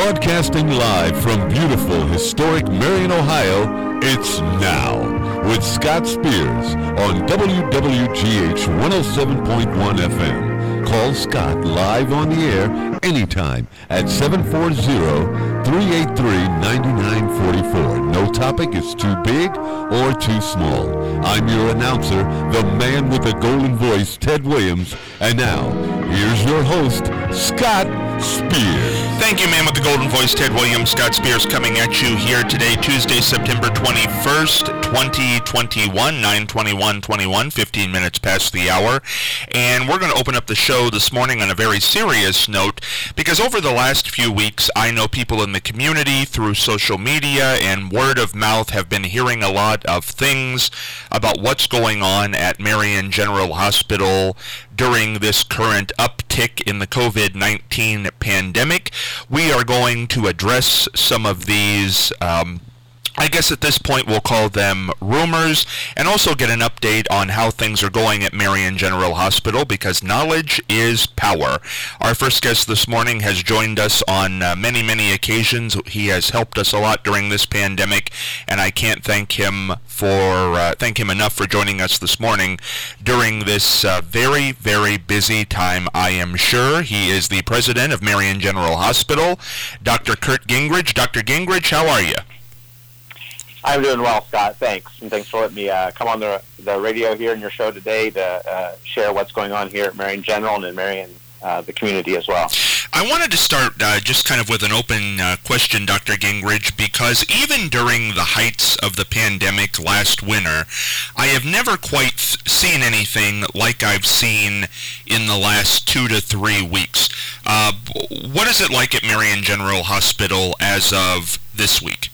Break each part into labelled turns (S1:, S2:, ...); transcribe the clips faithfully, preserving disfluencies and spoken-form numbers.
S1: Broadcasting live from beautiful, historic Marion, Ohio, it's Now with Scott Spears on W W G H one oh seven point one F M. Call Scott live on the air anytime at seven four zero, three eight three, nine nine four four. No topic is too big or too small. I'm your announcer, the man with the golden voice, Ted Williams. And now, here's your host, Scott Spears.
S2: Thank you, man with the golden voice, Ted Williams. Scott Spears coming at you here today, Tuesday, September twenty-first, twenty twenty-one, nine twenty-one twenty-one, fifteen minutes past the hour. And we're going to open up the show this morning on a very serious note, because over the last few weeks, I know people in the community through social media and word of mouth have been hearing a lot of things about what's going on at Marion General Hospital during this current uptick in the covid nineteen pandemic. We are going to address some of these, um, I guess at this point we'll call them rumors, and also get an update on how things are going at Marion General Hospital, because knowledge is power. Our first guest this morning has joined us on uh, many, many occasions. He has helped us a lot during this pandemic, and I can't thank him for uh, thank him enough for joining us this morning during this uh, very, very busy time, I am sure. He is the president of Marion General Hospital, Doctor Kurt Gingrich. Doctor Gingrich, how are you?
S3: I'm doing well, Scott. Thanks. And thanks for letting me uh, come on the the radio here in your show today to uh, share what's going on here at Marion General and in Marion, uh, the community as well.
S2: I wanted to start uh, just kind of with an open uh, question, Doctor Gingrich, because even during the heights of the pandemic last winter, I have never quite f- seen anything like I've seen in the last two to three weeks. Uh, what is it like at Marion General Hospital as of this week?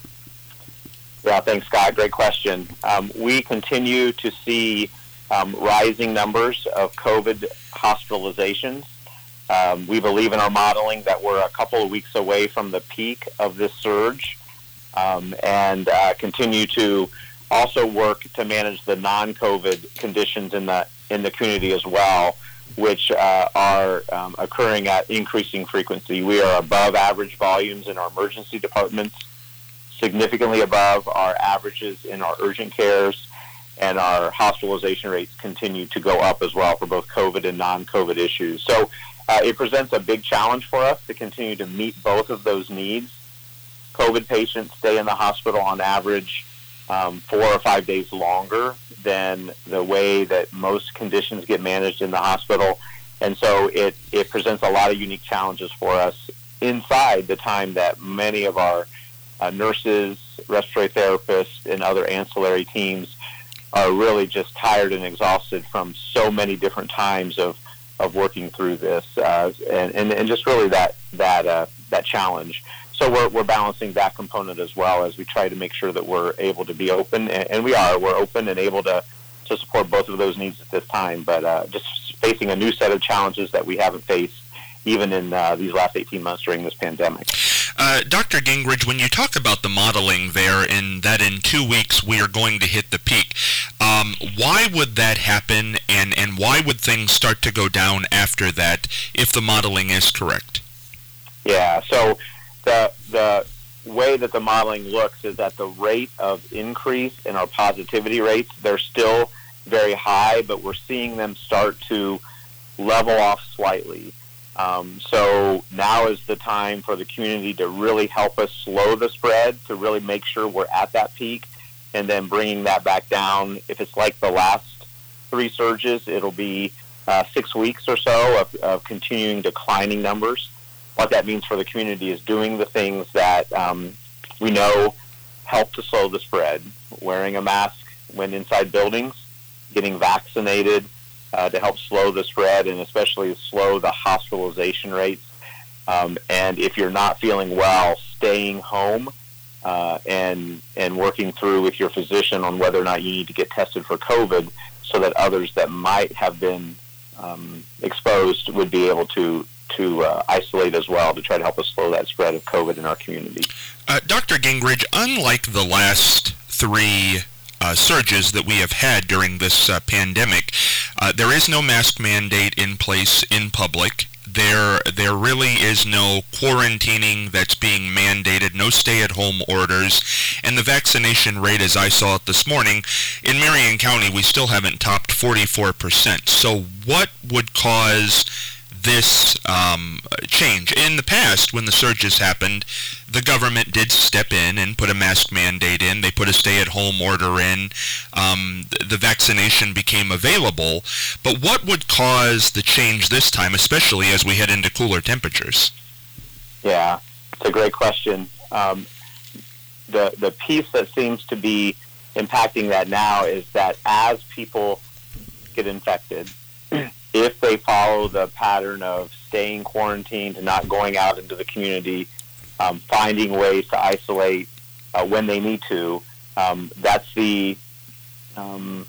S3: Yeah, thanks, Scott. Great question. Um, we continue to see um, rising numbers of COVID hospitalizations. Um, we believe in our modeling that we're a couple of weeks away from the peak of this surge, um, and uh, continue to also work to manage the non-COVID conditions in the in the community as well, which uh, are um, occurring at increasing frequency. We are above average volumes in our emergency departments, significantly above our averages in our urgent cares, and our hospitalization rates continue to go up as well for both COVID and non-COVID issues. So uh, it presents a big challenge for us to continue to meet both of those needs. COVID patients stay in the hospital on average um, four or five days longer than the way that most conditions get managed in the hospital. And so it, it presents a lot of unique challenges for us inside the time that many of our Uh, nurses, respiratory therapists, and other ancillary teams are really just tired and exhausted from so many different times of, of working through this, uh, and, and, and just really that that uh, that challenge. So we're we're balancing that component as well as we try to make sure that we're able to be open, and, and we are. We're open and able to, to support both of those needs at this time, but uh, just facing a new set of challenges that we haven't faced even in uh, these last eighteen months during this pandemic.
S2: Uh, Doctor Gingrich, when you talk about the modeling there, in that in two weeks we are going to hit the peak, um, why would that happen, and, and why would things start to go down after that if the modeling is correct?
S3: Yeah, so the the way that the modeling looks is that the rate of increase in our positivity rates, they're still very high, but we're seeing them start to level off slightly. Um, so now is the time for the community to really help us slow the spread, to really make sure we're at that peak, and then bringing that back down. If it's like the last three surges, it'll be uh, six weeks or so of, of continuing declining numbers. What that means for the community is doing the things that um, we know help to slow the spread: wearing a mask when inside buildings, getting vaccinated, Uh, to help slow the spread, and especially slow the hospitalization rates. Um, and if you're not feeling well, staying home uh, and and working through with your physician on whether or not you need to get tested for COVID, so that others that might have been um, exposed would be able to to uh, isolate as well, to try to help us slow that spread of COVID in our community.
S2: Uh, Doctor Gingrich, unlike the last three uh, surges that we have had during this uh, pandemic, Uh, there is no mask mandate in place in public. there there really is no quarantining that's being mandated, no stay-at-home orders, and the vaccination rate, as I saw it this morning, in Marion County, we still haven't topped forty-four percent. So what would cause this um, change? In the past, when the surges happened, the government did step in and put a mask mandate in. They put a stay-at-home order in. Um, the vaccination became available. But what would cause the change this time, especially as we head into cooler temperatures?
S3: Yeah, it's a great question. Um, the the piece that seems to be impacting that now is that as people get infected, if they follow the pattern of staying quarantined and not going out into the community, um, finding ways to isolate uh, when they need to, um, that's the um,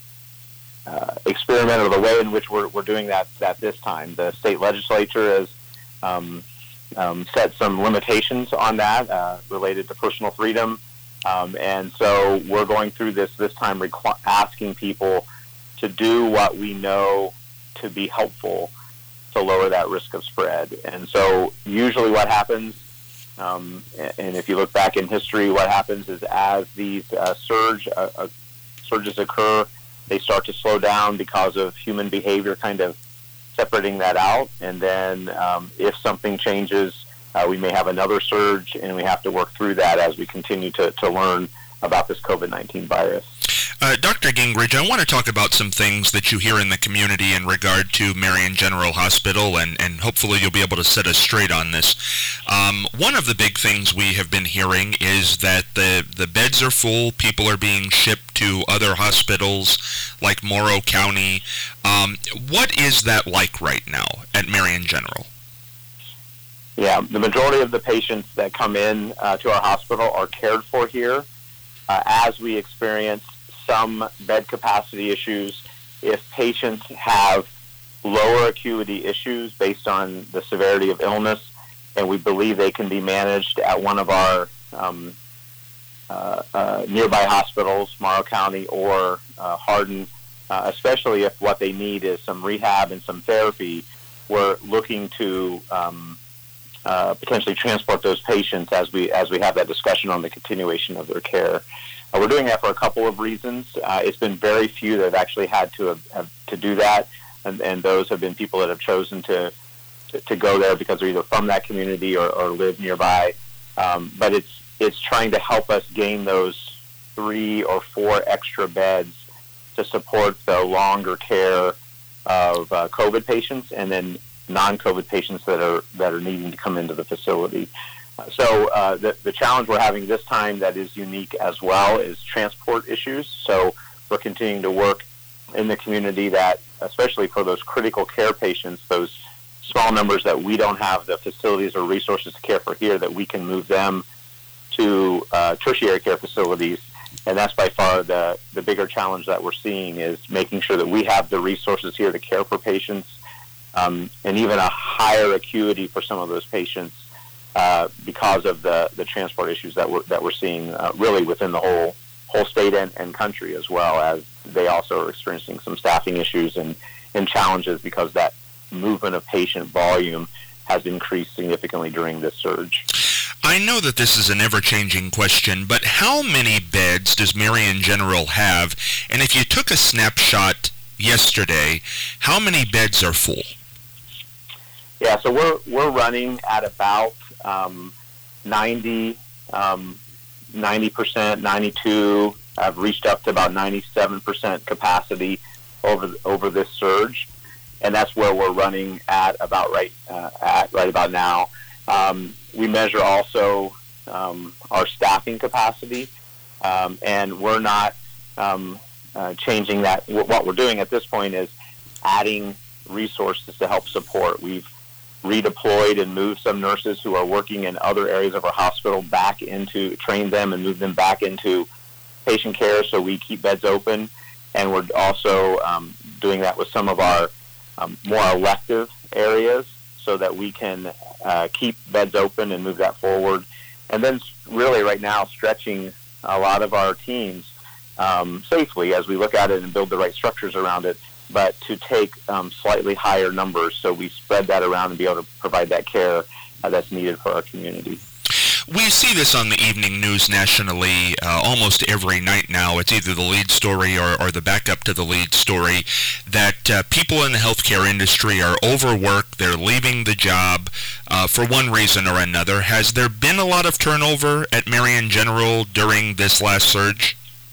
S3: uh, experiment or the way in which we're, we're doing that, that this time. The state legislature has um, um, set some limitations on that uh, related to personal freedom. Um, and so we're going through this this time requ- asking people to do what we know to be helpful to lower that risk of spread. And so usually what happens, um, and if you look back in history, what happens is as these uh, surge uh, uh, surges occur, they start to slow down because of human behavior kind of separating that out. And then um, if something changes, uh, we may have another surge, and we have to work through that as we continue to, to learn about this COVID nineteen virus.
S2: Uh, Doctor Gingrich, I want to talk about some things that you hear in the community in regard to Marion General Hospital, and, and hopefully you'll be able to set us straight on this. Um, one of the big things we have been hearing is that the, the beds are full, people are being shipped to other hospitals like Morrow County. Um, what is that like right now at Marion General?
S3: Yeah, the majority of the patients that come in uh, to our hospital are cared for here. Uh, as we experience some bed capacity issues, if patients have lower acuity issues based on the severity of illness, and we believe they can be managed at one of our um, uh, uh, nearby hospitals, Morrow County or uh, Hardin, uh, especially if what they need is some rehab and some therapy, we're looking to um, uh, potentially transport those patients as we as we have that discussion on the continuation of their care. Uh, we're doing that for a couple of reasons. Uh, it's been very few that have actually had to have, have to do that, and, and those have been people that have chosen to, to, to go there because they're either from that community or, or live nearby. Um, but it's it's trying to help us gain those three or four extra beds to support the longer care of uh, COVID patients and then non-COVID patients that are that are needing to come into the facility. So uh, the, the challenge we're having this time that is unique as well is transport issues. So we're continuing to work in the community that, especially for those critical care patients, those small numbers that we don't have the facilities or resources to care for here, that we can move them to uh, tertiary care facilities. And that's by far the, the bigger challenge that we're seeing, is making sure that we have the resources here to care for patients, um, and even a higher acuity for some of those patients. Uh, because of the, the transport issues that we're that we're seeing uh, really within the whole whole state and, and country, as well as they also are experiencing some staffing issues and, and challenges because that movement of patient volume has increased significantly during this surge.
S2: I know that this is an ever-changing question, but how many beds does Marion General have? And if you took a snapshot yesterday, how many beds are full?
S3: Yeah, so we're we're running at about um, ninety, um, ninety percent, ninety-two. I've reached up to about ninety-seven percent capacity over over this surge, and that's where we're running at about right uh, at right about now. Um, we measure also um, our staffing capacity, um, and we're not um, uh, changing that. What we're doing at this point is adding resources to help support. We've redeployed and moved some nurses who are working in other areas of our hospital back into, train them and move them back into patient care so we keep beds open. And we're also um, doing that with some of our um, more elective areas so that we can uh, keep beds open and move that forward. And then really right now stretching a lot of our teams um, safely as we look at it and build the right structures around it, but to take um, slightly higher numbers so we spread that around and be able to provide that care uh, that's needed for our community.
S2: We see this on the evening news nationally uh, almost every night now. It's either the lead story or, or the backup to the lead story that uh, people in the healthcare industry are overworked. They're leaving the job uh, for one reason or another. Has there been a lot of turnover at Marion General during this last surge?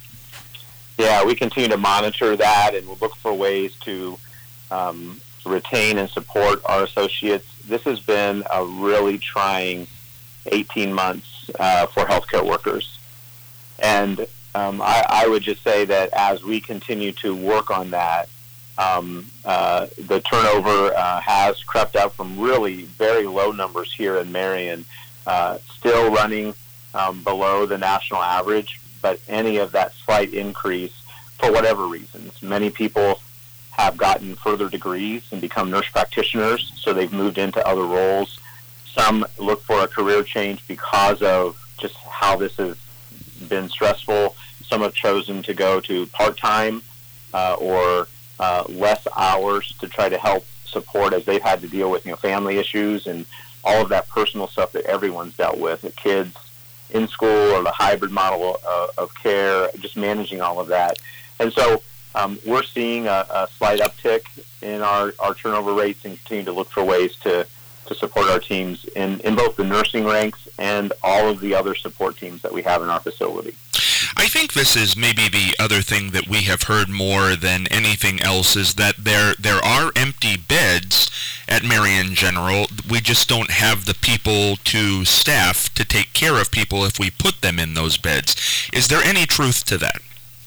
S3: Yeah, we continue to monitor that, and we'll look for ways to um, retain and support our associates. This has been a really trying eighteen months uh, for healthcare workers. And um, I, I would just say that as we continue to work on that, um, uh, the turnover uh, has crept up from really very low numbers here in Marion, uh, still running um, below the national average, but any of that slight increase, for whatever reasons. Many people have gotten further degrees and become nurse practitioners, so they've moved into other roles. Some look for a career change because of just how this has been stressful. Some have chosen to go to part-time uh, or uh, less hours to try to help support as they've had to deal with, you know, family issues and all of that personal stuff that everyone's dealt with, the kids in school or the hybrid model of, of care, just managing all of that. And so um, we're seeing a, a slight uptick in our, our turnover rates and continue to look for ways to to support our teams in, in both the nursing ranks and all of the other support teams that we have in our facility.
S2: I think this is maybe the other thing that we have heard more than anything else is that there there are empty beds at Marion General. We just don't have the people to staff to take care of people if we put them in those beds. Is there any truth to that?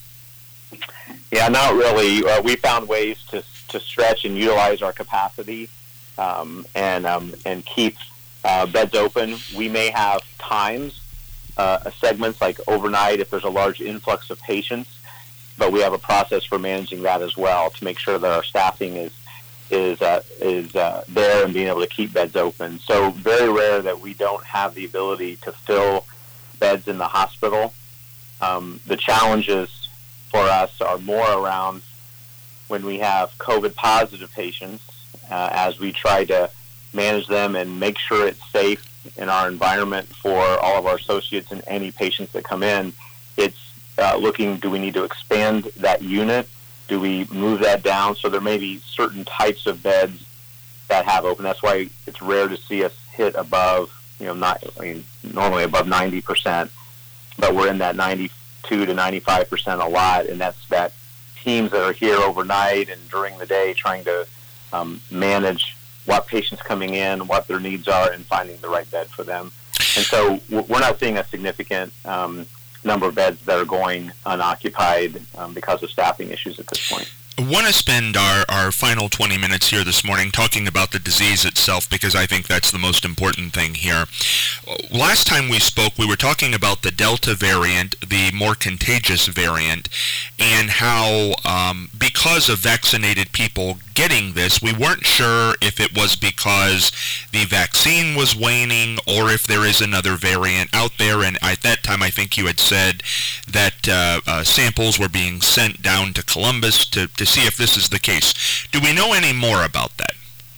S3: Yeah, not really. Uh, we found ways to to stretch and utilize our capacity um, and um, and keep uh, beds open. We may have times, uh, segments like overnight if there's a large influx of patients, but we have a process for managing that as well to make sure that our staffing is is uh, is uh, there and being able to keep beds open. So very rare that we don't have the ability to fill beds in the hospital. Um, the challenges for us are more around when we have COVID positive patients, uh, as we try to manage them and make sure it's safe in our environment for all of our associates and any patients that come in. It's uh, looking, do we need to expand that unit? Do we move that down? So there may be certain types of beds that have open. That's why it's rare to see us hit above, you know, not, I mean, normally above ninety percent, but we're in that ninety-two to ninety-five percent a lot, and that's that teams that are here overnight and during the day trying to um, manage what patients coming in, what their needs are, and finding the right bed for them. And so we're not seeing a significant um, number of beds that are going unoccupied um, because of staffing issues at this point.
S2: I want to spend our, our final twenty minutes here this morning talking about the disease itself, because I think that's the most important thing here. Last time we spoke, we were talking about the Delta variant, the more contagious variant, and how um, because of vaccinated people getting this, we weren't sure if it was because the vaccine was waning or if there is another variant out there. And at that time, I think you had said that uh, uh, samples were being sent down to Columbus to, to see if this is the case. Do we know any more about that?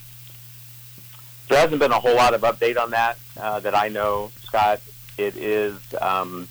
S3: There hasn't been a whole lot of update on that uh, that I know, Scott. It is, um,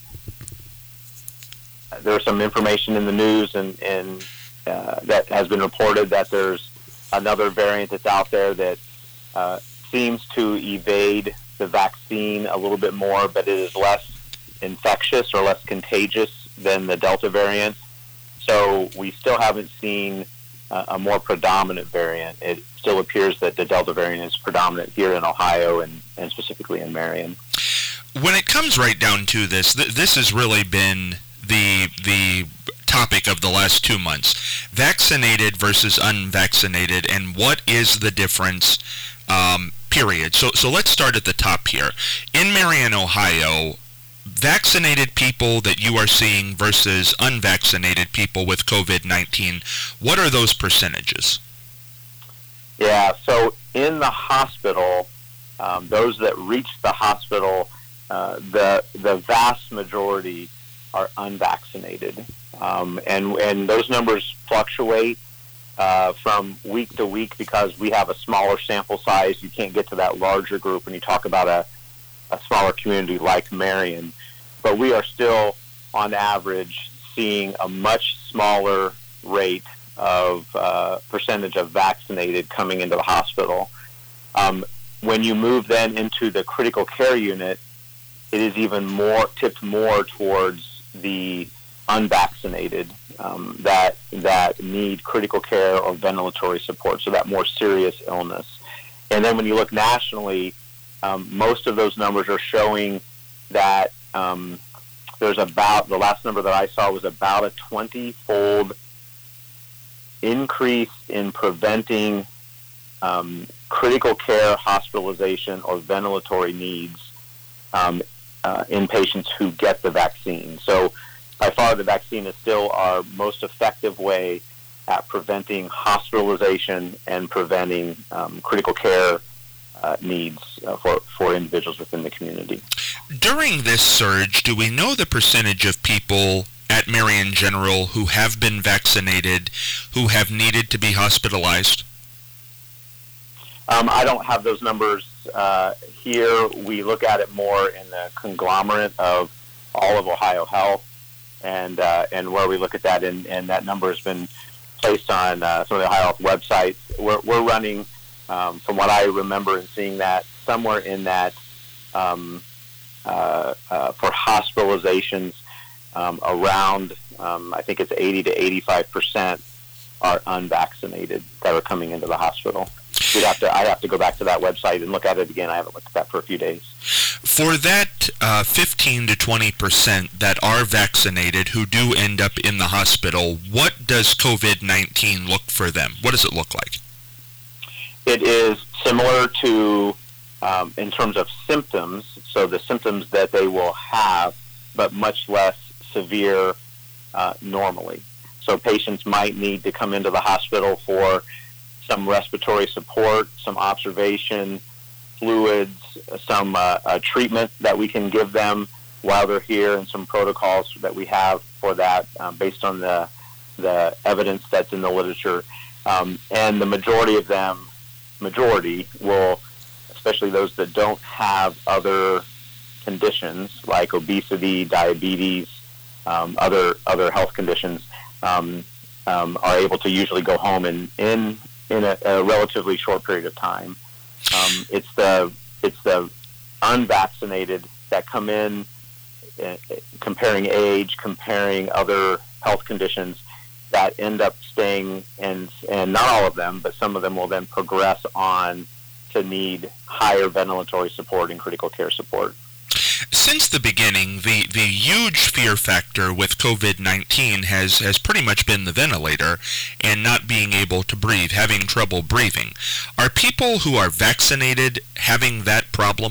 S3: there's some information in the news and, and uh, that has been reported that there's another variant that's out there that uh, seems to evade the vaccine a little bit more, but it is less infectious or less contagious than the Delta variant. So we still haven't seen uh, a more predominant variant. It still appears that the Delta variant is predominant here in Ohio and, and specifically in Marion.
S2: When it comes right down to this, th- this has really been the the topic of the last two months. Vaccinated versus unvaccinated, and what is the difference, um, period. So, so let's start at the top here. In Marion, Ohio, vaccinated people that you are seeing versus unvaccinated people with COVID nineteen, what are those percentages?
S3: Yeah, so in the hospital, um, those that reach the hospital, uh, the the vast majority are unvaccinated. Um, and, and those numbers fluctuate uh, from week to week because we have a smaller sample size. You can't get to that larger group when you talk about a, a smaller community like Marion. But we are still, on average, seeing a much smaller rate of uh, percentage of vaccinated coming into the hospital. Um, when you move then into the critical care unit, it is even more tipped more towards the unvaccinated um, that that need critical care or ventilatory support, so that more serious illness. And then when you look nationally, um, most of those numbers are showing that um, there's about, the last number that I saw was about a twenty-fold increase in preventing um, critical care hospitalization or ventilatory needs um, uh, in patients who get the vaccine. So by far the vaccine is still our most effective way at preventing hospitalization and preventing um, critical care uh, needs uh, for, for individuals within the community.
S2: During this surge, do we know the percentage of people at Marion General who have been vaccinated, who have needed to be hospitalized?
S3: Um, I don't have those numbers uh, here. We look at it more in the conglomerate of all of Ohio Health, and uh, and where we look at that, and, and that number has been placed on uh, some of the Ohio Health websites. We're, we're running, um, from what I remember and seeing that, somewhere in that um, uh, uh, for hospitalizations um, around, um, I think it's eighty to eighty-five percent are unvaccinated that are coming into the hospital. We'd have to, I'd have to go back to that website and look at it again. I haven't looked at that for a few days.
S2: For that uh, fifteen to twenty percent that are vaccinated who do end up in the hospital, what does COVID nineteen look for them? What does it look like?
S3: It is similar to, um, in terms of symptoms, so the symptoms that they will have, but much less severe uh, normally. So patients might need to come into the hospital for some respiratory support, some observation, fluids, some uh, uh, treatment that we can give them while they're here, and some protocols that we have for that um, based on the the evidence that's in the literature. Um, and the majority of them, majority will, especially those that don't have other conditions like obesity, diabetes, um, other other health conditions, um, um, are able to usually go home in in in a, a relatively short period of time. Um, it's the it's the unvaccinated that come in, uh, comparing age, comparing other health conditions, that end up staying, and and not all of them, but some of them will then progress on to need higher ventilatory support and critical care support.
S2: Since the beginning, the, the huge fear factor with COVID nineteen has, has pretty much been the ventilator and not being able to breathe, having trouble breathing. Are people who are vaccinated having that problem?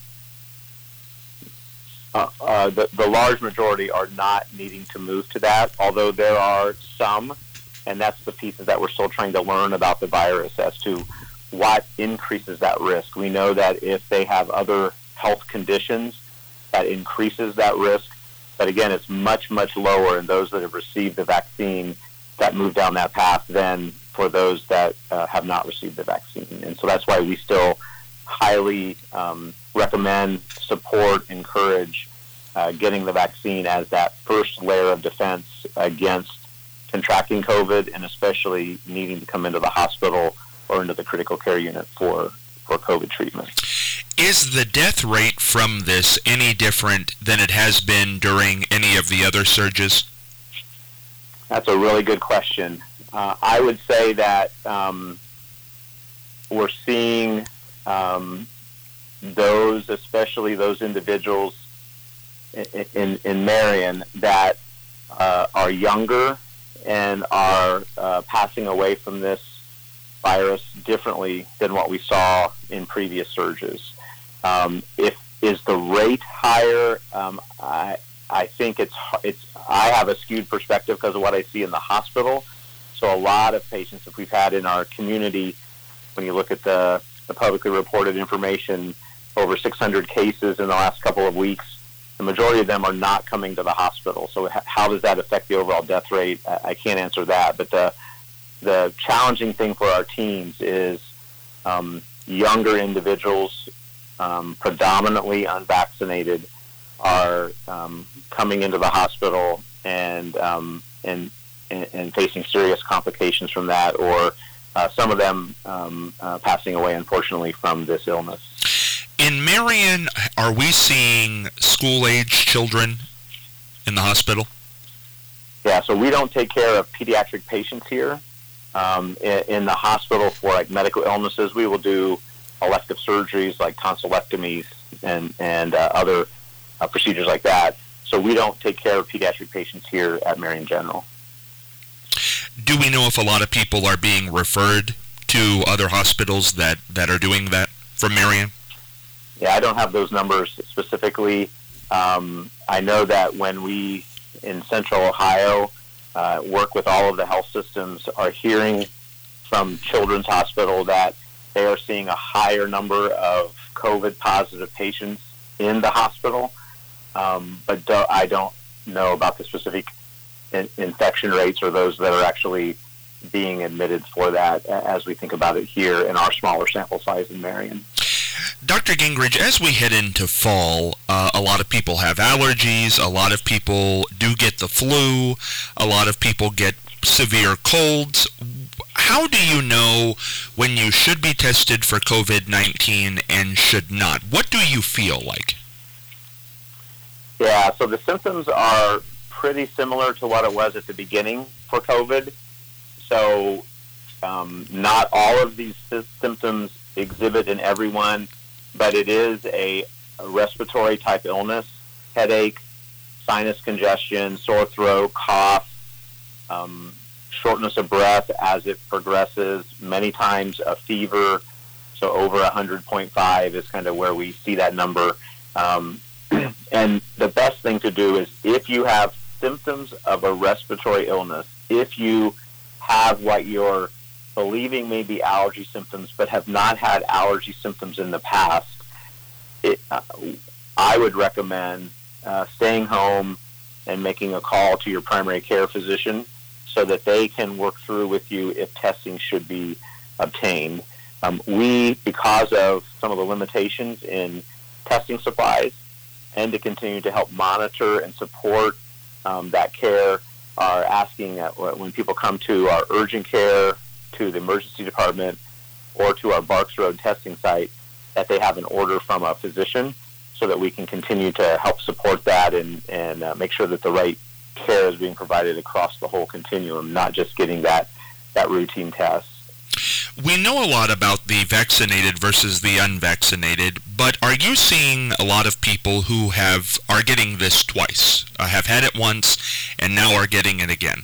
S3: Uh, uh, the, the large majority are not needing to move to that, although there are some, and that's the pieces that we're still trying to learn about the virus as to what increases that risk. We know that if they have other health conditions, that increases that risk. But again, it's much, much lower in those that have received the vaccine that move down that path than for those that uh, have not received the vaccine. And so that's why we still highly um, recommend, support, encourage uh, getting the vaccine as that first layer of defense against contracting COVID, and especially needing to come into the hospital or into the critical care unit for, for COVID treatment.
S2: Is the death rate from this any different than it has been during any of the other surges?
S3: That's a really good question. Uh, I would say that um, we're seeing um, those, especially those individuals in, in, in Marion that uh, are younger and are uh, passing away from this virus differently than what we saw in previous surges. Um, if is the rate higher? Um, I I think it's it's. I have a skewed perspective because of what I see in the hospital. So a lot of patients, if we've had in our community, when you look at the, the publicly reported information, over six hundred cases in the last couple of weeks, the majority of them are not coming to the hospital. So how does that affect the overall death rate? I can't answer that, but the the challenging thing for our teams is um, younger individuals, um, predominantly unvaccinated, are um, coming into the hospital and, um, and and and facing serious complications from that, or uh, some of them um, uh, passing away, unfortunately, from this illness.
S2: In Marion, are we seeing school-age children in the hospital?
S3: Yeah, so we don't take care of pediatric patients here. Um, in, in the hospital for like medical illnesses, we will do elective surgeries like tonsillectomies and and uh, other uh, procedures like that. So we don't take care of pediatric patients here at Marion General.
S2: Do we know if a lot of people are being referred to other hospitals that, that are doing that from Marion?
S3: Yeah, I don't have those numbers specifically. Um, I know that when we in Central Ohio uh, work with all of the health systems, are hearing from Children's Hospital that they are seeing a higher number of COVID-positive patients in the hospital. Um, but do, I don't know about the specific in, infection rates or those that are actually being admitted for that as we think about it here in our smaller sample size in Marion.
S2: Doctor Gingrich, as we head into fall, uh, a lot of people have allergies, a lot of people do get the flu, a lot of people get severe colds. How do you know when you should be tested for COVID nineteen and should not? What do you feel like?
S3: Yeah, so the symptoms are pretty similar to what it was at the beginning for COVID. So um, not all of these sy- symptoms exhibit in everyone, but it is a, a respiratory type illness: headache, sinus congestion, sore throat, cough, um, shortness of breath as it progresses, many times a fever. So over one hundred point five is kind of where we see that number. Um, and the best thing to do is, if you have symptoms of a respiratory illness, if you have what you're believing may be allergy symptoms but have not had allergy symptoms in the past, it, uh, I would recommend uh, staying home and making a call to your primary care physician so that they can work through with you if testing should be obtained. Um, we, because of some of the limitations in testing supplies and to continue to help monitor and support um, that care, are asking that when people come to our urgent care, to the emergency department, or to our Barks Road testing site, that they have an order from a physician so that we can continue to help support that and, and uh, make sure that the right care is being provided across the whole continuum, not just getting that, that routine test.
S2: We know a lot about the vaccinated versus the unvaccinated, but are you seeing a lot of people who have are getting this twice, uh, have had it once, and now are getting it again?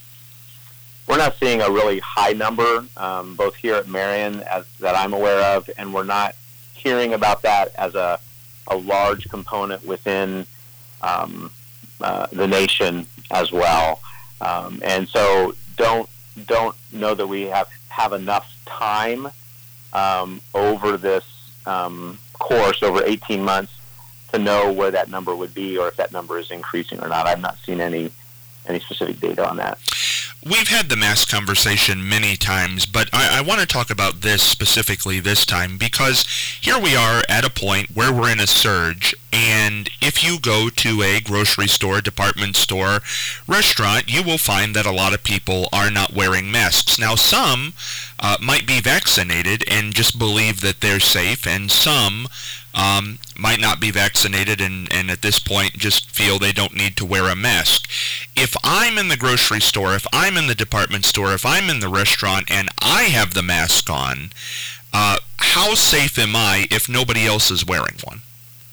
S3: We're not seeing a really high number, um, both here at Marion as, that I'm aware of, and we're not hearing about that as a, a large component within um, uh, the nation as well. Um, and so don't don't know that we have, have enough time um, over this um, course, over eighteen months, to know where that number would be or if that number is increasing or not. I've not seen any any specific data on that.
S2: We've had the mask conversation many times, but I, I want to talk about this specifically this time because here we are at a point where we're in a surge, and if you go to a grocery store, department store, restaurant, you will find that a lot of people are not wearing masks. Now, some uh, might be vaccinated and just believe that they're safe, and some um, might not be vaccinated and, and at this point just feel they don't need to wear a mask. If I'm in the grocery store, if I'm in the department store, if I'm in the restaurant and I have the mask on, uh, how safe am I if nobody else is wearing one?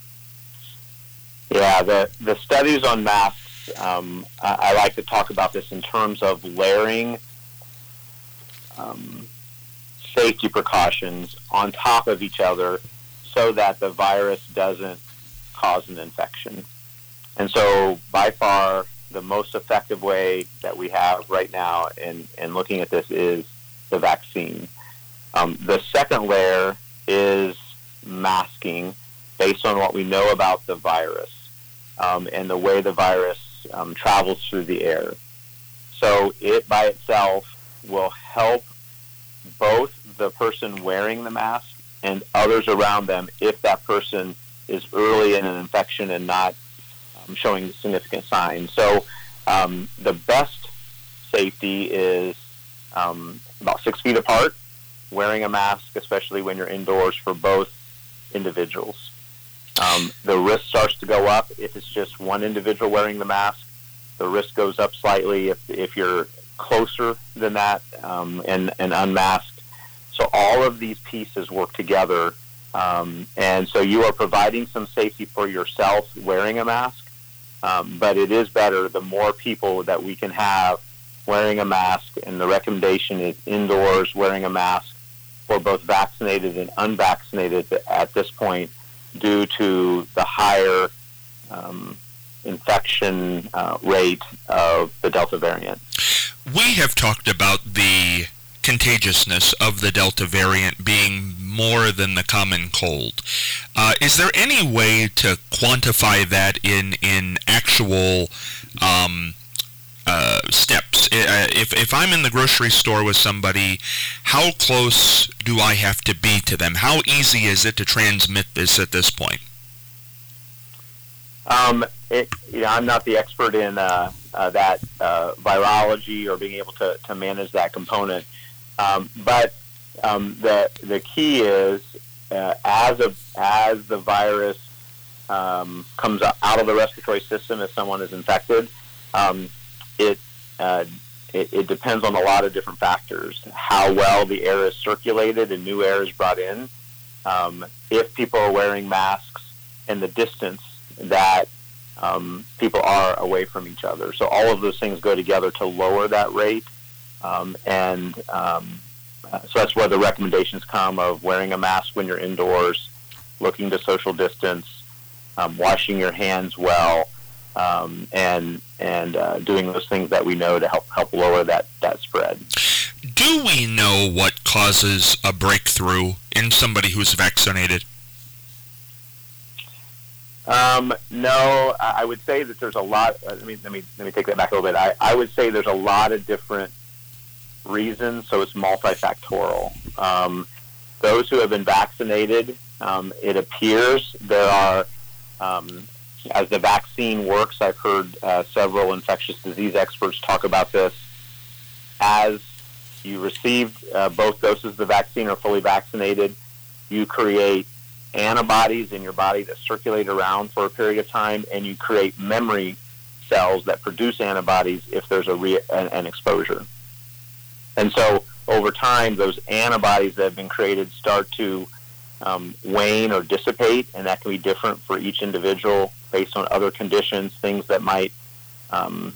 S3: Yeah, the, the studies on masks, um, I, I like to talk about this in terms of layering um, safety precautions on top of each other so that the virus doesn't cause an infection. And so by far the most effective way that we have right now in, in looking at this is the vaccine. Um, the second layer is masking based on what we know about the virus um, and the way the virus um, travels through the air. So it by itself will help both the person wearing the mask and others around them if that person is early in an infection and not um, showing significant signs. So um, the best safety is um, about six feet apart, wearing a mask, especially when you're indoors, for both individuals. Um, the risk starts to go up if it's just one individual wearing the mask. The risk goes up slightly if, if you're closer than that um, and, and unmasked. So all of these pieces work together. Um, and so you are providing some safety for yourself wearing a mask. Um, but it is better the more people that we can have wearing a mask, and the recommendation is indoors wearing a mask for both vaccinated and unvaccinated at this point, due to the higher um, infection uh, rate of the Delta variant.
S2: We have talked about the contagiousness of the Delta variant being more than the common cold. Uh, is there any way to quantify that in in actual um, uh, steps? If if I'm in the grocery store with somebody, how close do I have to be to them? How easy is it to transmit this at this point?
S3: Um, it, you know, I'm not the expert in uh, uh, that uh, virology or being able to, to manage that component. Um, but um, the the key is uh, as a, as the virus um, comes out of the respiratory system as someone is infected, um, it, uh, it it depends on a lot of different factors. How well the air is circulated and new air is brought in. Um, if people are wearing masks, and the distance that um, people are away from each other. So all of those things go together to lower that rate. Um, and um, uh, so that's where the recommendations come of wearing a mask when you're indoors, looking to social distance, um, washing your hands well, um, and and uh, doing those things that we know to help help lower that, that spread.
S2: Do we know what causes a breakthrough in somebody who's vaccinated?
S3: Um, no, I would say that there's a lot. Uh, let me let me let me take that back a little bit. I, I would say there's a lot of different reasons, so it's multifactorial. Um, those who have been vaccinated, um, it appears there are, um, as the vaccine works, I've heard uh, several infectious disease experts talk about this. As you received uh, both doses of the vaccine or fully vaccinated, you create antibodies in your body that circulate around for a period of time, and you create memory cells that produce antibodies if there's a re- an, an exposure. And so over time, those antibodies that have been created start to um, wane or dissipate, and that can be different for each individual based on other conditions, things that might um,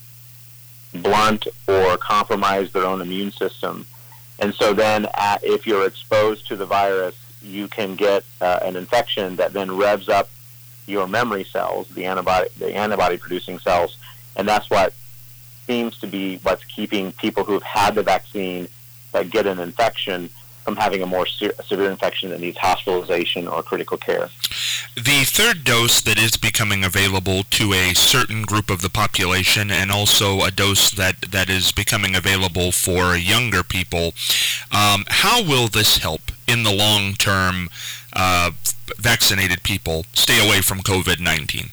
S3: blunt or compromise their own immune system. And so then at, if you're exposed to the virus, you can get uh, an infection that then revs up your memory cells, the antibody, the antibody-producing cells, and that's what seems to be what's keeping people who have had the vaccine that get an infection from having a more se- severe infection that needs hospitalization or critical care.
S2: The third dose that is becoming available to a certain group of the population, and also a dose that, that is becoming available for younger people, um, how will this help in the long term uh, vaccinated people stay away from COVID nineteen?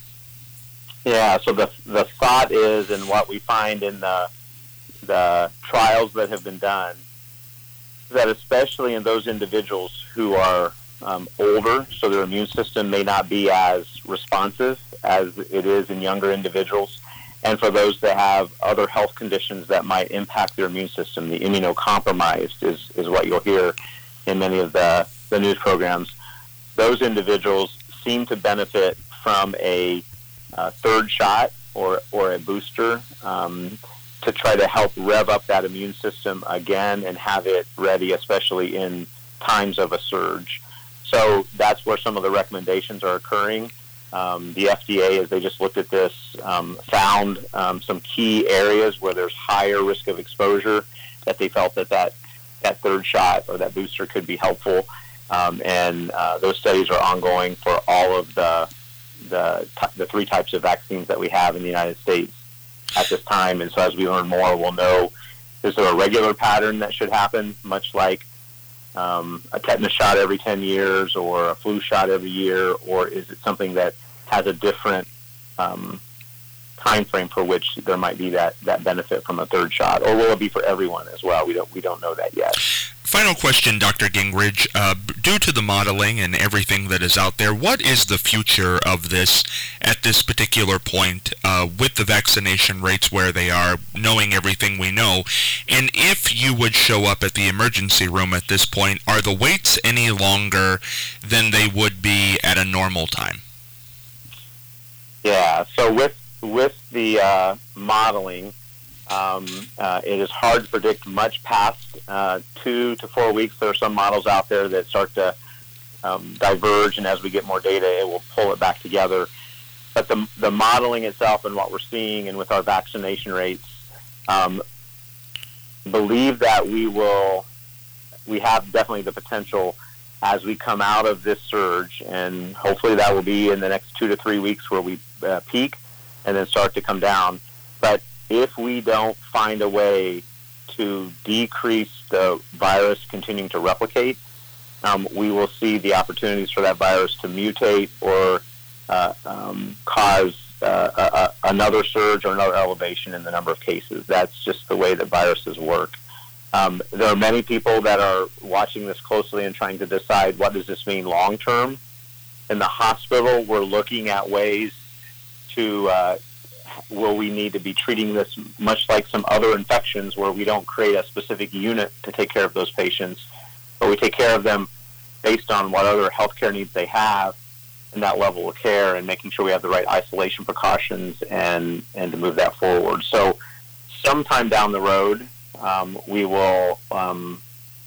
S3: Yeah, so the the thought is, and what we find in the the trials that have been done, that especially in those individuals who are um, older, so their immune system may not be as responsive as it is in younger individuals, and for those that have other health conditions that might impact their immune system, the immunocompromised is, is what you'll hear in many of the, the news programs. Those individuals seem to benefit from a uh, third shot or, or a booster um, to try to help rev up that immune system again and have it ready, especially in times of a surge. So that's where some of the recommendations are occurring. Um, the F D A, as they just looked at this, um, found um, some key areas where there's higher risk of exposure that they felt that that, that third shot or that booster could be helpful. Um, and uh, those studies are ongoing for all of the, the, the three types of vaccines that we have in the United States at this time. And so as we learn more, we'll know is there a regular pattern that should happen, much like um, a tetanus shot every ten years or a flu shot every year, or is it something that has a different um, time frame for which there might be that, that benefit from a third shot, or will it be for everyone as well? We don't we don't know that yet.
S2: Final question, Doctor Gingrich. Uh, due to the modeling and everything that is out there, what is the future of this at this particular point uh, with the vaccination rates where they are, knowing everything we know? And if you would show up at the emergency room at this point, are the waits any longer than they would be at a normal time?
S3: Yeah, so with, with the uh, modeling, Um, uh, it is hard to predict much past uh, two to four weeks. There are some models out there that start to um, diverge, and as we get more data, it will pull it back together. But the, the modeling itself and what we're seeing, and with our vaccination rates, um, believe that we will, we have definitely the potential as we come out of this surge, and hopefully that will be in the next two to three weeks where we uh, peak and then start to come down. But if we don't find a way to decrease the virus continuing to replicate, um, we will see the opportunities for that virus to mutate or uh, um, cause uh, a, a, another surge or another elevation in the number of cases. That's just the way that viruses work. Um, there are many people that are watching this closely and trying to decide, what does this mean long term? In the hospital, we're looking at ways to uh, will we need to be treating this much like some other infections where we don't create a specific unit to take care of those patients, but we take care of them based on what other healthcare needs they have and that level of care, and making sure we have the right isolation precautions and, and to move that forward. So sometime down the road, um, we will, um,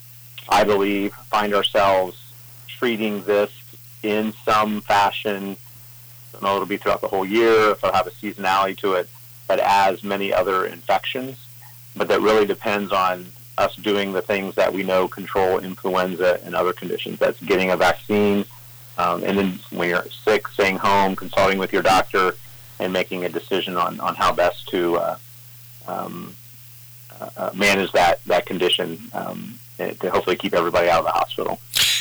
S3: I believe, find ourselves treating this in some fashion. I don't know if it'll be throughout the whole year, if it'll have a seasonality to it, but as many other infections. But that really depends on us doing the things that we know control influenza and other conditions. That's getting a vaccine, um, and then when you're sick, staying home, consulting with your doctor, and making a decision on, on how best to uh, um, uh, manage that, that condition um, to hopefully keep everybody out of the hospital.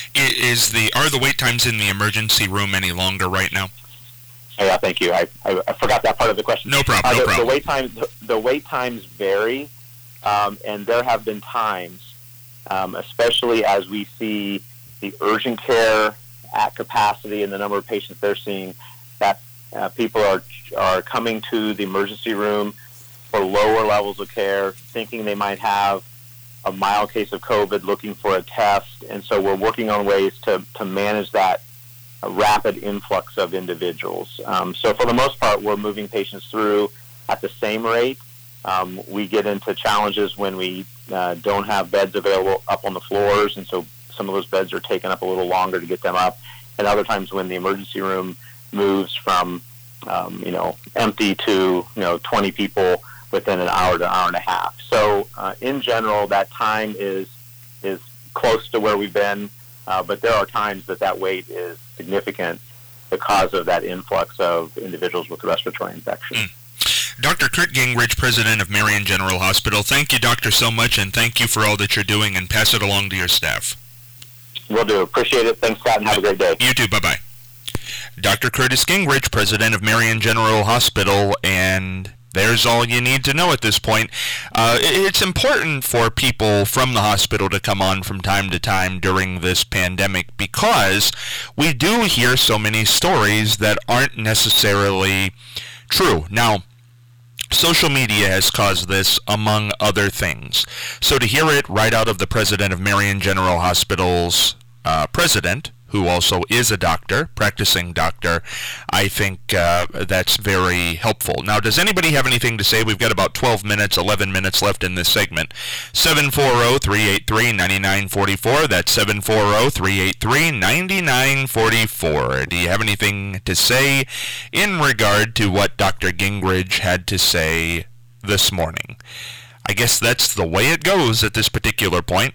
S2: Is the are the wait times in the emergency room any longer right now?
S3: Yeah, thank you. I, I, I forgot that part of the question.
S2: No problem.
S3: Uh,
S2: no
S3: the,
S2: problem.
S3: The wait times, the, the wait times vary, um, and there have been times, um, especially as we see the urgent care at capacity and the number of patients they're seeing, that uh, people are are coming to the emergency room for lower levels of care, thinking they might have a mild case of COVID, looking for a test, and so we're working on ways to to manage that a rapid influx of individuals. Um, so for the most part, we're moving patients through at the same rate. Um, we get into challenges when we uh, don't have beds available up on the floors, and so some of those beds are taking up a little longer to get them up. And other times when the emergency room moves from, um, you know, empty to, you know, twenty people within an hour to an hour and a half. So uh, in general, that time is is close to where we've been. Uh, but there are times that that wait is significant because of that influx of individuals with respiratory infection.
S2: Mm. Doctor Kurt Gingrich, president of Marion General Hospital, thank you, doctor, so much, and thank you for all that you're doing, and pass it along to your staff.
S3: Will do. Appreciate it. Thanks, Scott, and have a great day.
S2: You too. Bye-bye. Doctor Curtis Gingrich, president of Marion General Hospital, and there's all you need to know at this point. Uh, it's important for people from the hospital to come on from time to time during this pandemic because we do hear so many stories that aren't necessarily true. Now, social media has caused this, among other things. So to hear it right out of the president of Marion General Hospital's uh, president, who also is a doctor, practicing doctor, I think uh, that's very helpful. Now, does anybody have anything to say? We've got about twelve minutes, eleven minutes left in this segment. seven four zero, three eight three, nine nine four four. That's seven four zero, three eight three, nine nine four four. Do you have anything to say in regard to what Doctor Gingrich had to say this morning? I guess that's the way it goes at this particular point.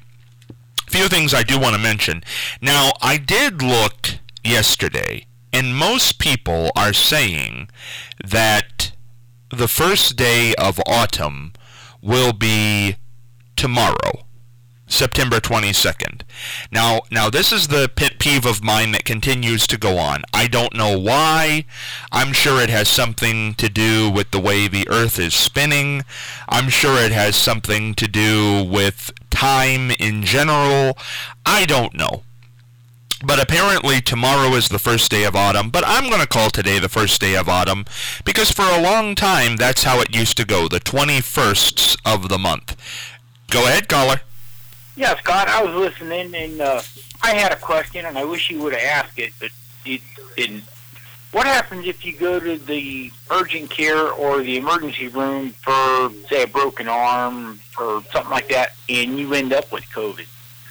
S2: Few things I do want to mention. Now, I did look yesterday, and most people are saying that the first day of autumn will be tomorrow, September twenty-second. Now, now this is the pet peeve of mine that continues to go on. I don't know why. I'm sure it has something to do with the way the Earth is spinning. I'm sure it has something to do with time in general. I don't know. But apparently tomorrow is the first day of autumn, but I'm going to call today the first day of autumn, because for a long time that's how it used to go, the twenty-firsts of the month. Go ahead, caller.
S4: Yeah, Scott, I was listening, and uh, I had a question, and I wish you would have asked it, but you didn't. What happens if you go to the urgent care or the emergency room for, say, a broken arm or something like that, and you end up with COVID?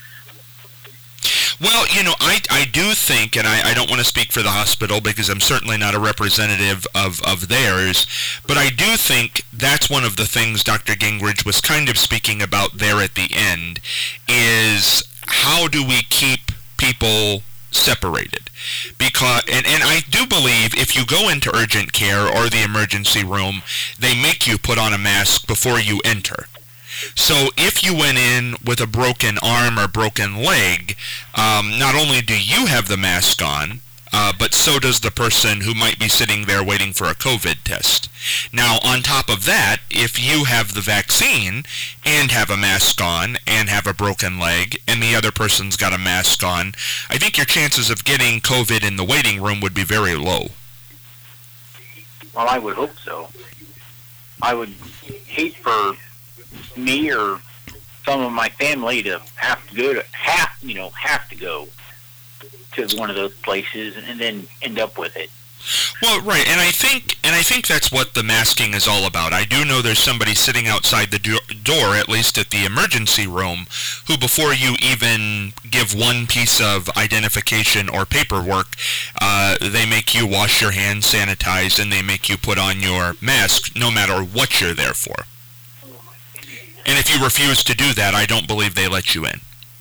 S2: Well, you know, I, I do think, and I, I don't want to speak for the hospital because I'm certainly not a representative of, of theirs, but I do think that's one of the things Doctor Gingrich was kind of speaking about there at the end, is how do we keep people separated? Because, and, and I do believe if you go into urgent care or the emergency room, they make you put on a mask before you enter. So if you went in with a broken arm or broken leg, um, not only do you have the mask on, uh, but so does the person who might be sitting there waiting for a COVID test. Now, on top of that, if you have the vaccine and have a mask on and have a broken leg and the other person's got a mask on, I think your chances of getting COVID in the waiting room would be very low.
S4: Well, I would hope so. I would hate for me or some of my family to have to go to have you know have to go to one of those places and then end up with it.
S2: Well, right, and I think and I think that's what the masking is all about. I do know there's somebody sitting outside the do- door, at least at the emergency room, who before you even give one piece of identification or paperwork, uh, they make you wash your hands, sanitize, and they make you put on your mask no matter what you're there for. And if you refuse to do that, I don't believe they let you in.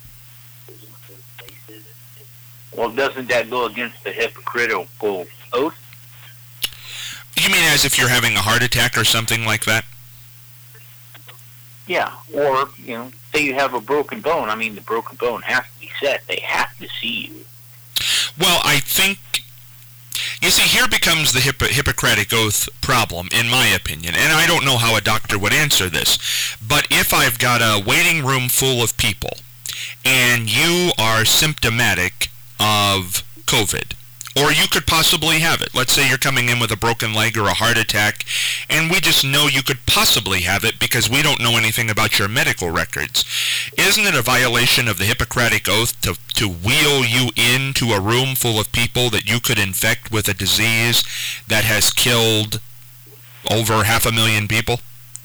S4: Well, doesn't that go against the hypocritical oath?
S2: You mean as if you're having a heart attack or something like that?
S4: Yeah, or, you know, say you have a broken bone. I mean, the broken bone has to be set. They have to see you.
S2: Well, I think... You see, here becomes the Hippo- Hippocratic Oath problem, in my opinion, and I don't know how a doctor would answer this, but if I've got a waiting room full of people, and you are symptomatic of COVID, or you could possibly have it. Let's say you're coming in with a broken leg or a heart attack, and we just know you could possibly have it because we don't know anything about your medical records. Isn't it a violation of the Hippocratic Oath to, to wheel you into a room full of people that you could infect with a disease that has killed over half a million people?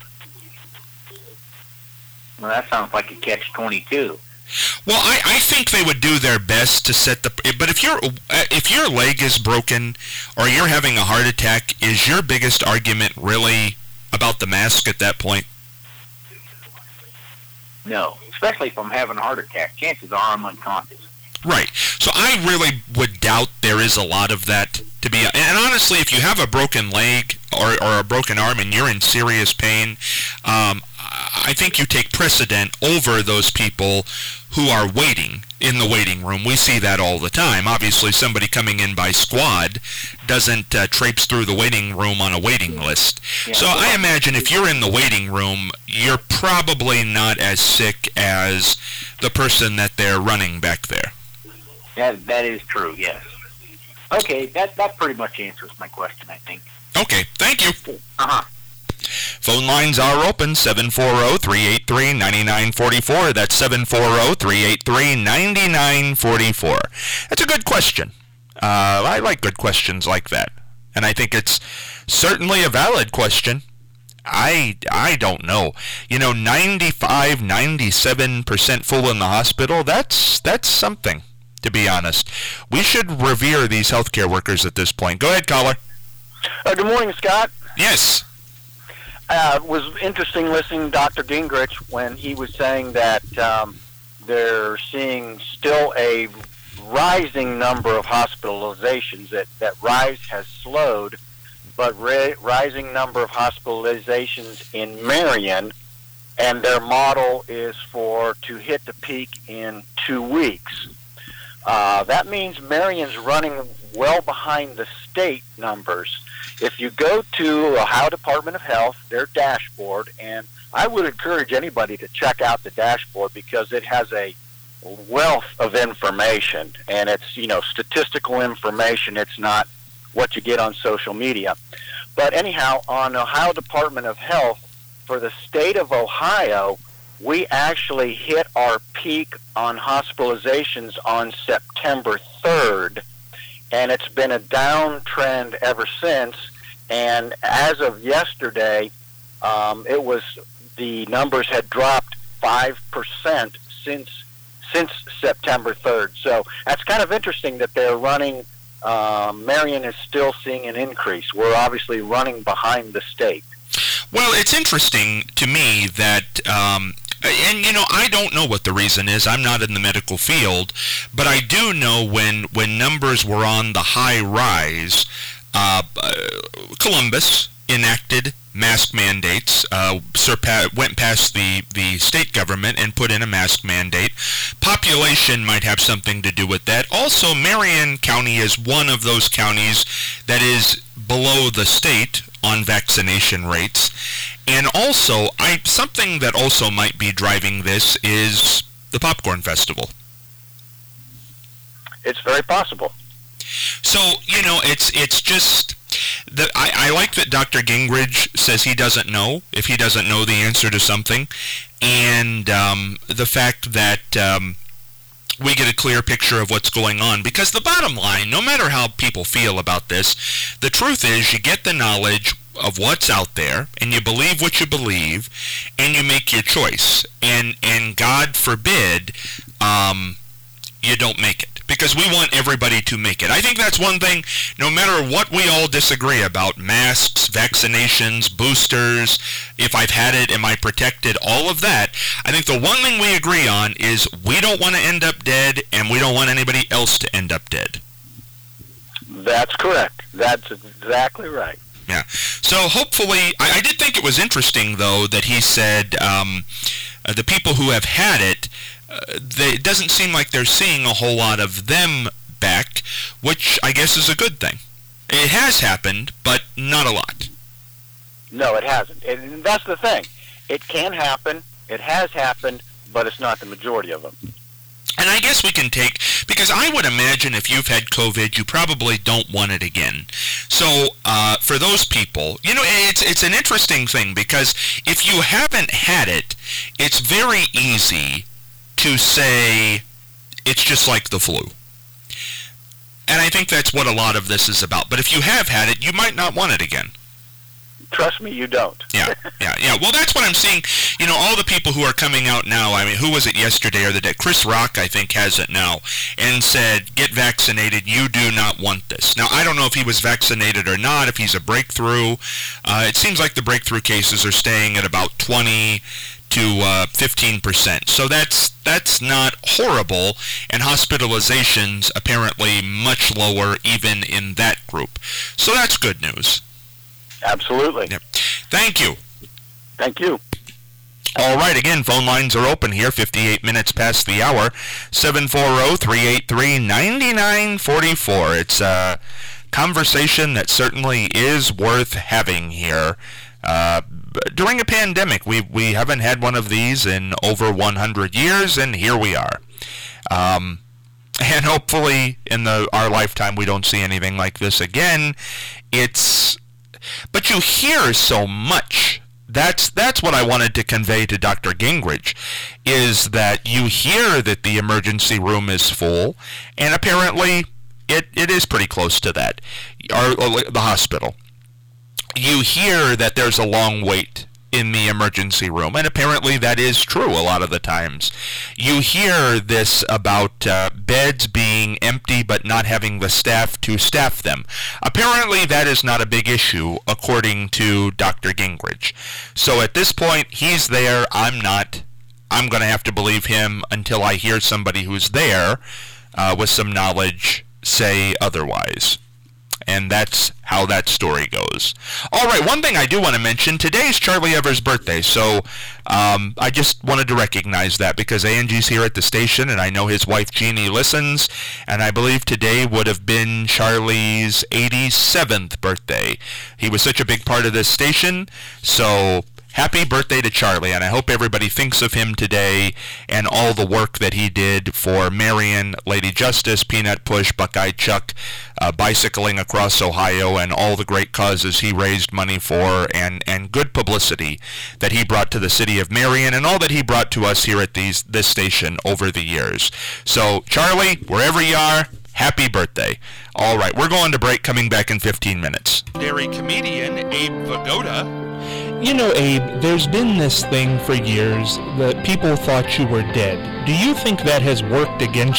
S4: Well, that sounds like a catch twenty-two.
S2: Well, I, I think they would do their best to set the... But if, you're, if your leg is broken or you're having a heart attack, is your biggest argument really about the mask at that point?
S4: No, especially if I'm having a heart attack. Chances are I'm unconscious.
S2: Right. So I really would doubt there is a lot of that to be... And honestly, if you have a broken leg or, or a broken arm and you're in serious pain, um, I think you take precedent over those people who are waiting in the waiting room. We see that all the time. Obviously, somebody coming in by squad doesn't uh, traipse through the waiting room on a waiting list. Yeah. So I imagine if you're in the waiting room, you're probably not as sick as the person that they're running back there.
S4: That That is true, yes. Okay, that, that pretty much answers my question, I think.
S2: Okay, thank you.
S4: Uh-huh.
S2: Phone lines are open, seven four zero, three eight three, nine nine four four. That's seven four zero, three eight three, nine nine four four. That's a good question. Uh, I like good questions like that. And I think it's certainly a valid question. I, I don't know. You know, ninety-five, ninety-seven percent full in the hospital, that's, that's something, to be honest. We should revere these healthcare workers at this point. Go ahead, caller.
S5: Uh, good morning, Scott.
S2: Yes.
S5: Uh, it was interesting listening to Doctor Gingrich when he was saying that um, they're seeing still a rising number of hospitalizations, that, that rise has slowed, but ri- rising number of hospitalizations in Marion and their model is for to hit the peak in two weeks. Uh, that means Marion's running well behind the state numbers. If you go to Ohio Department of Health, their dashboard, and I would encourage anybody to check out the dashboard because it has a wealth of information, and it's, you know, statistical information. It's not what you get on social media. But anyhow, on Ohio Department of Health, for the state of Ohio, we actually hit our peak on hospitalizations on September third, and it's been a downtrend ever since. And as of yesterday, um, it was the numbers had dropped five percent since since September third. So that's kind of interesting that they're running. Um, Marion is still seeing an increase. We're obviously running behind the state.
S2: Well, it's interesting to me that, um, and you know, I don't know what the reason is. I'm not in the medical field, but I do know when when numbers were on the high rise, uh, Columbus enacted mask mandates, uh, surpa- went past the, the state government and put in a mask mandate. Population might have something to do with that. Also, Marion County is one of those counties that is below the state on vaccination rates. And also, I something that also might be driving this is the Popcorn Festival.
S5: It's very possible.
S2: So, you know, it's it's just... The, I, I like that Doctor Gingrich says he doesn't know, if he doesn't know the answer to something, and um, the fact that um, we get a clear picture of what's going on, because the bottom line, no matter how people feel about this, the truth is you get the knowledge of what's out there, and you believe what you believe, and you make your choice, and, and God forbid um, you don't make it. Because we want everybody to make it. I think that's one thing, no matter what we all disagree about, masks, vaccinations, boosters, if I've had it, am I protected, all of that, I think the one thing we agree on is we don't want to end up dead, and we don't want anybody else to end up dead.
S5: That's correct. That's exactly right.
S2: Yeah. So hopefully, I, I did think it was interesting, though, that he said um, uh, the people who have had it, Uh, they, it doesn't seem like they're seeing a whole lot of them back, which I guess is a good thing. It has happened, but not a lot.
S5: No, it hasn't. And that's the thing. It can happen. It has happened, but it's not the majority of them.
S2: And I guess we can take, because I would imagine if you've had COVID, you probably don't want it again. So uh, for those people, you know, it's it's an interesting thing, because if you haven't had it, it's very easy to say it's just like the flu. And I think that's what a lot of this is about. But if you have had it, you might not want it again.
S5: Trust me, you don't.
S2: Yeah, yeah, yeah. Well, that's what I'm seeing. You know, all the people who are coming out now, I mean, who was it yesterday or the day? Chris Rock, I think, has it now, and said, get vaccinated, you do not want this. Now, I don't know if he was vaccinated or not, if he's a breakthrough. Uh, it seems like the breakthrough cases are staying at about twenty to uh, fifteen percent. So that's that's not horrible, and hospitalizations apparently much lower even in that group. So that's good news.
S5: Absolutely.
S2: Yep. Thank you.
S5: Thank you.
S2: All right, again, phone lines are open here, fifty-eight minutes past the hour, seven four zero, three eight three, nine nine four four. It's a conversation that certainly is worth having here. Uh, during a pandemic, we we haven't had one of these in over one hundred years, and here we are. Um, and hopefully, in the our lifetime, we don't see anything like this again. It's, but you hear so much. That's that's what I wanted to convey to Doctor Gingrich, is that you hear that the emergency room is full, and apparently it, it is pretty close to that, or, or the hospital. You hear that there's a long wait in the emergency room, and apparently that is true a lot of the times. You hear this about uh, beds being empty but not having the staff to staff them. Apparently that is not a big issue, according to Doctor Gingrich. So at this point, he's there, I'm not. I'm going to have to believe him until I hear somebody who's there uh, with some knowledge say otherwise. And that's how that story goes. All right, one thing I do want to mention, today is Charlie Evers' birthday, so um, I just wanted to recognize that because Angie's here at the station, and I know his wife Jeannie listens, and I believe today would have been Charlie's eighty-seventh birthday. He was such a big part of this station, so happy birthday to Charlie, and I hope everybody thinks of him today and all the work that he did for Marion, Lady Justice, Peanut Push, Buckeye Chuck, uh, bicycling across Ohio, and all the great causes he raised money for, and, and good publicity that he brought to the city of Marion, and all that he brought to us here at these this station over the years. So, Charlie, wherever you are, happy birthday. All right, we're going to break, coming back in fifteen minutes. Dairy comedian Abe Vigoda.
S6: You know, Abe, there's been this thing for years that people thought you were dead. Do you think that has worked against